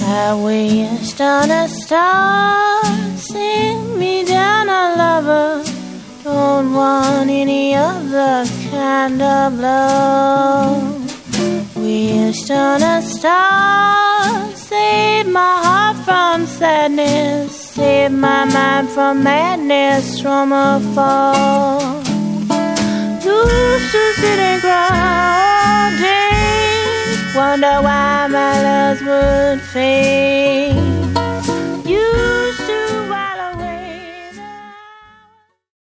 I wished on a star, send me down a lover. Don't want any other kind of love. Wished on a star, save my heart from sadness, save my mind from madness from afar. Used to sit and cry all day, wonder why my loves would fade.